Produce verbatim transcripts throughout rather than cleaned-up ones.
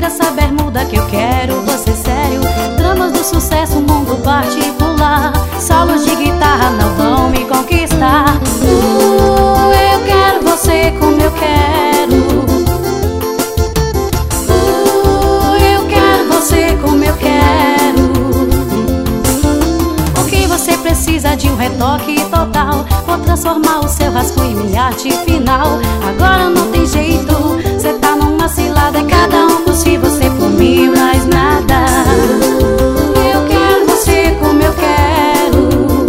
tira essa bermuda que eu quero você sério. Dramas do sucesso, mundo particular. Solos de guitarra não vão me conquistar. Uh, eu quero você como eu quero. Uh, eu quero você como eu quero. O que você precisa de um retoque total? Vou transformar o seu rascunho em minha arte final. Agora não tem jeito, cê tá numa cilada. É cada um por si, você por mim, mais nada. Eu quero você como eu quero.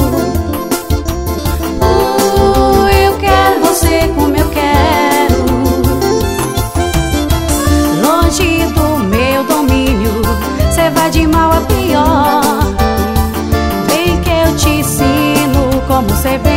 Uh, eu quero você como eu quero. Longe do meu domínio, cê vai de mal a pior. Vem que eu te ensino como cê vê.